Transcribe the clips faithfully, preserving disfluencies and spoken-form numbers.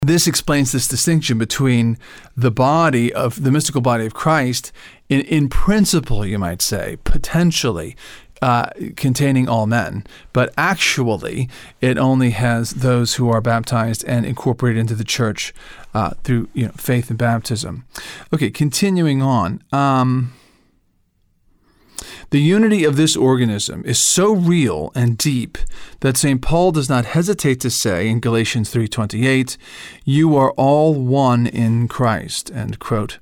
This explains this distinction between the body of the mystical body of Christ, in, in principle, you might say, potentially uh, containing all men, but actually it only has those who are baptized and incorporated into the church uh, through you know faith and baptism. Okay, continuing on. Um, The unity of this organism is so real and deep that Saint Paul does not hesitate to say in Galatians three twenty-eight, "You are all one in Christ," end quote.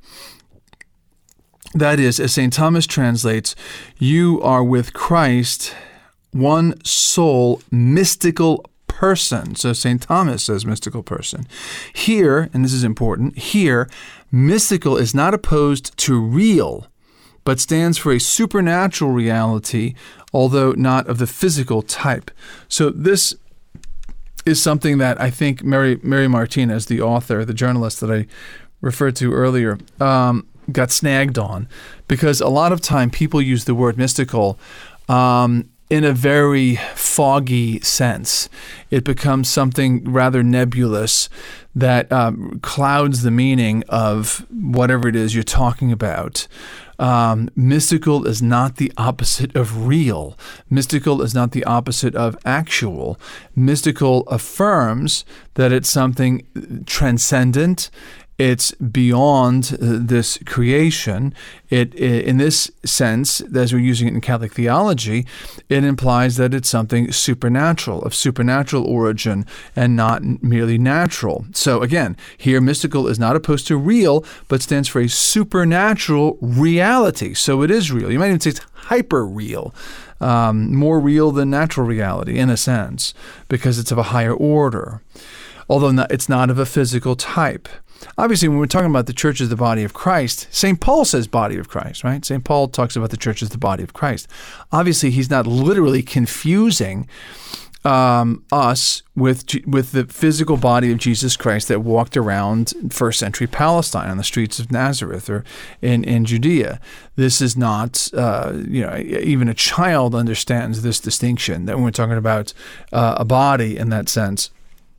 That is, as Saint Thomas translates, you are with Christ, one soul, mystical person. So Saint Thomas says mystical person. Here, and this is important, here, mystical is not opposed to real, but stands for a supernatural reality, although not of the physical type. So this is something that I think Mary Mary Martinez, the author, the journalist that I referred to earlier, um, got snagged on, because a lot of time people use the word mystical um, in a very foggy sense. It becomes something rather nebulous that um, clouds the meaning of whatever it is you're talking about. Um, mystical is not the opposite of real. Mystical is not the opposite of actual. Mystical affirms that it's something transcendent. It's beyond uh, this creation. It, in this sense, as we're using it in Catholic theology, it implies that it's something supernatural, of supernatural origin, and not merely natural. So again, here mystical is not opposed to real, but stands for a supernatural reality. So it is real. You might even say it's hyper-real, um, more real than natural reality in a sense, because it's of a higher order, although not, it's not of a physical type. Obviously, when we're talking about the church as the body of Christ, Saint Paul says body of Christ, right? Saint Paul talks about the church as the body of Christ. Obviously, he's not literally confusing um, us with with the physical body of Jesus Christ that walked around first century Palestine on the streets of Nazareth or in, in Judea. This is not, uh, you know, even a child understands this distinction, that when we're talking about uh, a body in that sense,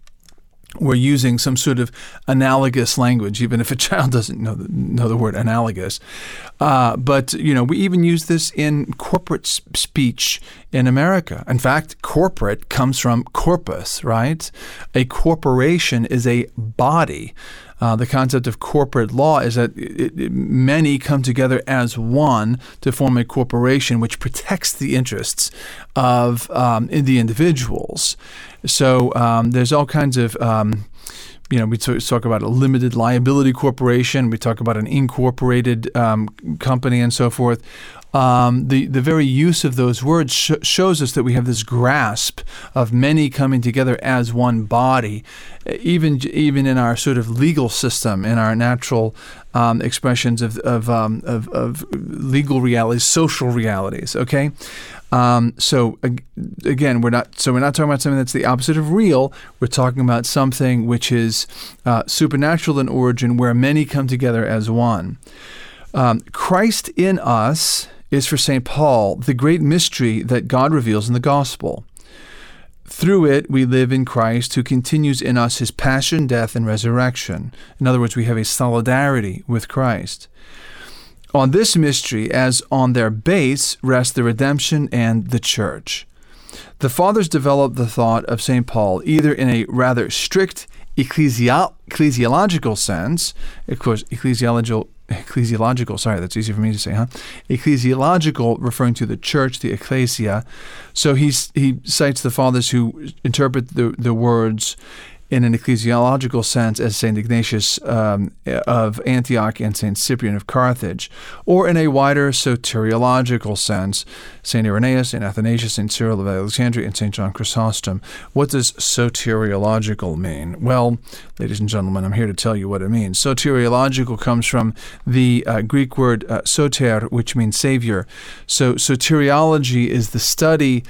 we're using some sort of analogous language, even if a child doesn't know the, know the word analogous. Uh, but, you know, we even use this in corporate speech in America. In fact, corporate comes from corpus, right? A corporation is a body. Uh, the concept of corporate law is that it, it, many come together as one to form a corporation which protects the interests of um, the individuals. So um, there's all kinds of, um, you know, we talk about a limited liability corporation. We talk about an incorporated um, company and so forth. Um, the, the very use of those words sh- shows us that we have this grasp of many coming together as one body, even even in our sort of legal system, in our natural um, expressions of of, um, of of legal realities, social realities. Okay, um, so again, we're not so we're not talking about something that's the opposite of real. We're talking about something which is uh, supernatural in origin, where many come together as one. Um, Christ in us is, for Saint Paul, the great mystery that God reveals in the gospel. Through it, we live in Christ, who continues in us his passion, death, and resurrection. In other words, we have a solidarity with Christ. On this mystery, as on their base, rest the redemption and the church. The Fathers developed the thought of Saint Paul either in a rather strict ecclesial- ecclesiological sense, of course, ecclesiological Ecclesiological, sorry, that's easy for me to say, huh? Ecclesiological, referring to the church, the ecclesia. So he's, he cites the fathers who interpret the, the words in an ecclesiological sense as Saint Ignatius um, of Antioch and Saint Cyprian of Carthage, or in a wider soteriological sense, Saint Irenaeus, Saint Athanasius, Saint Cyril of Alexandria, and Saint John Chrysostom. What does soteriological mean? Well, ladies and gentlemen, I'm here to tell you what it means. Soteriological comes from the uh, Greek word uh, soter, which means savior. So soteriology is the study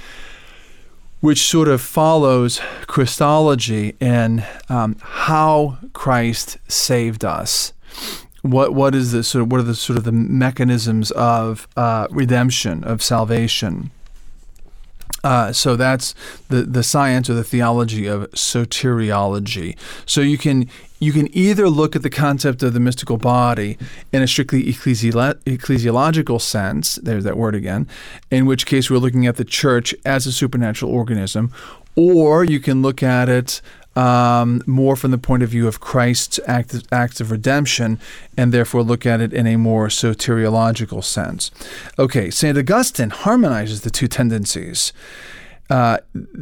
which sort of follows Christology in um, how Christ saved us. What what is the sort of what are the sort of the mechanisms of uh, redemption, of salvation? Uh, so that's the, the science or the theology of soteriology. So you can you can either look at the concept of the mystical body in a strictly ecclesiolo- ecclesiological sense, there's that word again, in which case we're looking at the church as a supernatural organism, or you can look at it um, more from the point of view of Christ's act of, acts of redemption, and therefore look at it in a more soteriological sense. Okay, Saint Augustine harmonizes the two tendencies. Uh,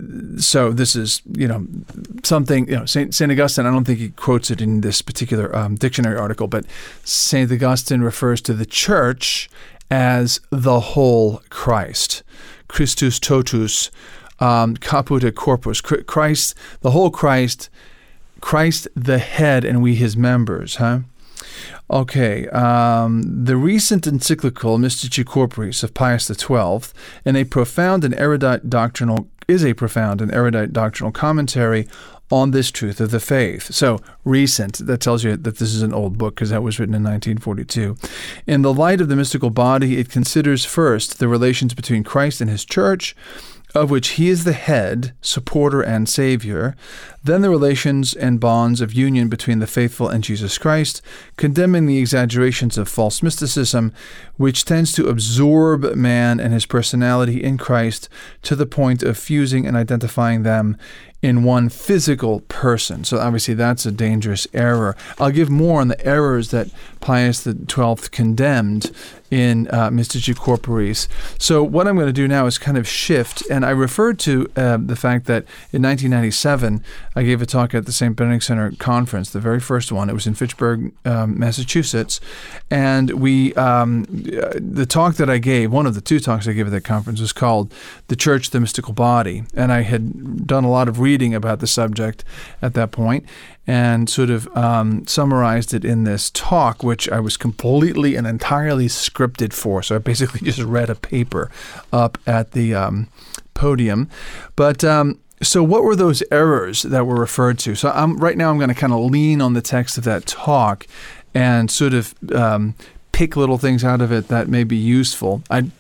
so this is, you know, something, you know, Saint Saint Augustine, I don't think he quotes it in this particular um, dictionary article, but Saint Augustine refers to the church as the whole Christ. Christus totus, um, caput et corpus. Christ, the whole Christ, Christ the head, and we his members, huh? Okay, um, the recent encyclical Mystici Corporis of Pius the Twelfth, in a profound and erudite doctrinal, is a profound and erudite doctrinal commentary on this truth of the faith. So, recent, that tells you that this is an old book because that was written in nineteen forty-two. In the light of the mystical body, it considers first the relations between Christ and his church, of which he is the head, supporter, and savior, then the relations and bonds of union between the faithful and Jesus Christ, condemning the exaggerations of false mysticism, which tends to absorb man and his personality in Christ to the point of fusing and identifying them in one physical person. So obviously that's a dangerous error. I'll give more on the errors that Pius the Twelfth condemned in uh, Mystici Corporis. So what I'm going to do now is kind of shift, and I referred to uh, the fact that in nineteen ninety-seven, I gave a talk at the Saint Benedict Center Conference, the very first one. It was in Fitchburg, um, Massachusetts, and we um, the talk that I gave, one of the two talks I gave at that conference, was called "The Church, the Mystical Body," and I had done a lot of reading about the subject at that point, and sort of um, summarized it in this talk, which I was completely and entirely scripted for. So I basically just read a paper up at the um, podium. But um, so what were those errors that were referred to? So I'm, right now I'm going to kind of lean on the text of that talk and sort of um, pick little things out of it that may be useful. I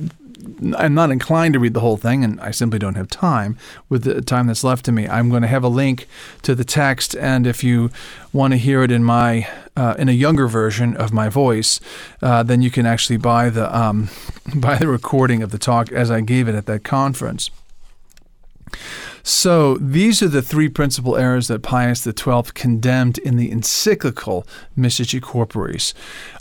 I'm not inclined to read the whole thing, and I simply don't have time with the time that's left to me. I'm going to have a link to the text, and if you want to hear it in my uh, in a younger version of my voice, uh, then you can actually buy the um, buy the recording of the talk as I gave it at that conference. So these are the three principal errors that Pius the Twelfth condemned in the encyclical Mystici Corporis.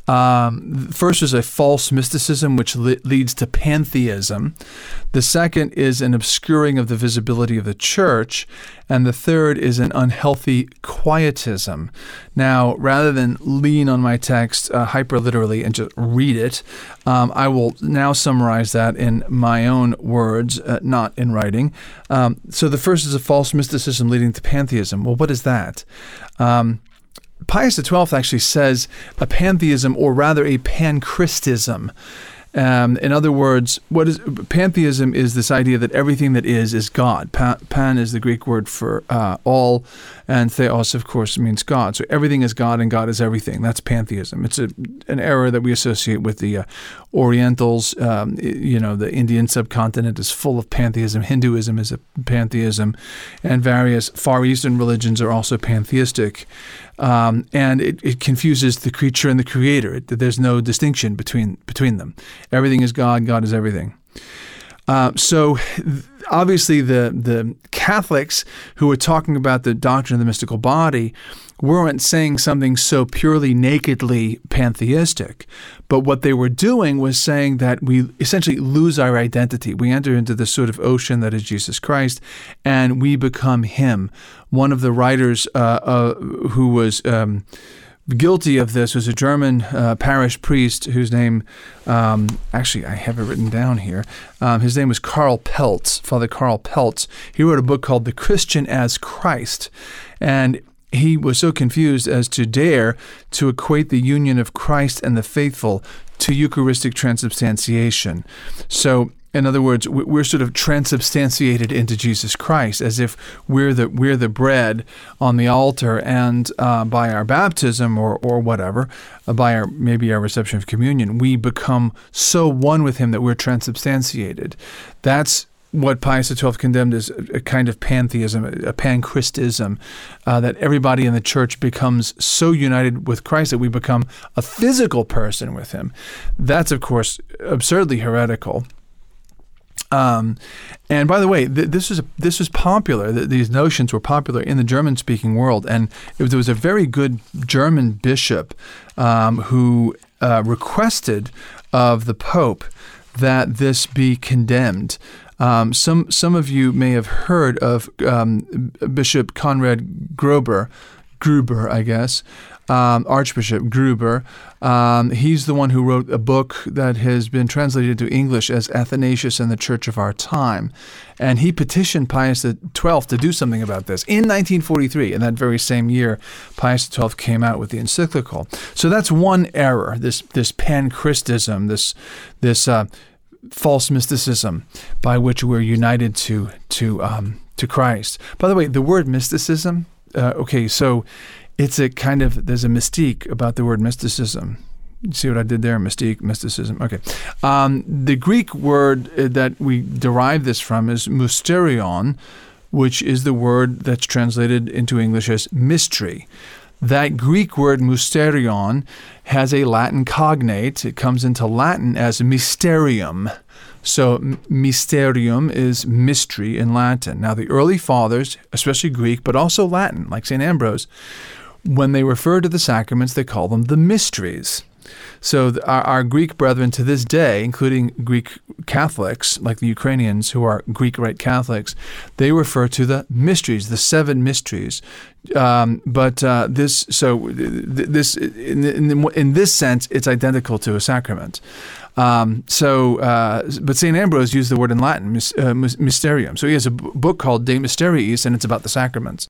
Um, first is a false mysticism, which le- leads to pantheism. The second is an obscuring of the visibility of the church. And the third is an unhealthy quietism. Now, rather than lean on my text uh, hyperliterally and just read it, um, I will now summarize that in my own words, uh, not in writing. Um, so the first is a false mysticism leading to pantheism. Well, what is that? Um, Pius the Twelfth actually says a pantheism, or rather a panchristism. Um, in other words, what is pantheism is this idea that everything that is is God. Pa, pan is the Greek word for uh, all, and theos, of course, means God. So everything is God and God is everything. That's pantheism. It's a, an error that we associate with the uh, Orientals. Um, you know, the Indian subcontinent is full of pantheism. Hinduism is a pantheism, and various Far Eastern religions are also pantheistic. Um, and it, it confuses the creature and the creator. It, there's no distinction between between them. Everything is God. God is everything. Uh, so th- obviously the the Catholics who were talking about the doctrine of the mystical body weren't saying something so purely nakedly pantheistic, but what they were doing was saying that we essentially lose our identity. We enter into this sort of ocean that is Jesus Christ, and we become Him. One of the writers uh, uh, who was um, guilty of this was a German uh, parish priest whose name, um, actually I have it written down here. Um, his name was Karl Peltz, Father Karl Peltz. He wrote a book called The Christian as Christ, and he was so confused as to dare to equate the union of Christ and the faithful to Eucharistic transubstantiation. So, in other words, we're sort of transubstantiated into Jesus Christ, as if we're the we're the bread on the altar, and uh, by our baptism or or whatever, uh, by our maybe our reception of communion, we become so one with Him that we're transubstantiated. That's what Pius the twelfth condemned is a kind of pantheism, a panchristism, uh, that everybody in the church becomes so united with Christ that we become a physical person with him. That's, of course, absurdly heretical. Um, and by the way, th- this was this was popular. Th- these notions were popular in the German-speaking world, and it was, there was a very good German bishop um, who uh, requested of the Pope that this be condemned. Um, some some of you may have heard of um, Bishop Conrad Gruber, Gruber, I guess, um, Archbishop Gruber. Um, he's the one who wrote a book that has been translated to English as Athanasius and the Church of Our Time. And he petitioned Pius the twelfth to do something about this. In nineteen forty-three, in that very same year, Pius the twelfth came out with the encyclical. So that's one error, this this panchristism, this this uh, false mysticism by which we're united to to um, to Christ. By the way, the word mysticism, uh, okay, so it's a kind of, there's a mystique about the word mysticism. You see what I did there? Mystique, mysticism. Okay. Um, the Greek word that we derive this from is mysterion, which is the word that's translated into English as mystery. That Greek word mysterion has a Latin cognate. It comes into Latin as mysterium. So mysterium is mystery in Latin. Now the early fathers, especially Greek, but also Latin, like Saint Ambrose, when they refer to the sacraments, they call them the mysteries. So the, our, our Greek brethren to this day, including Greek Catholics, like the Ukrainians who are Greek Rite Catholics, they refer to the mysteries, the seven mysteries. Um, but uh, this, so th- this, in, in, in this sense, it's identical to a sacrament. Um, so, uh, but Saint Ambrose used the word in Latin, mis, uh, mysterium. So he has a b- book called De Mysteriis, and it's about the sacraments.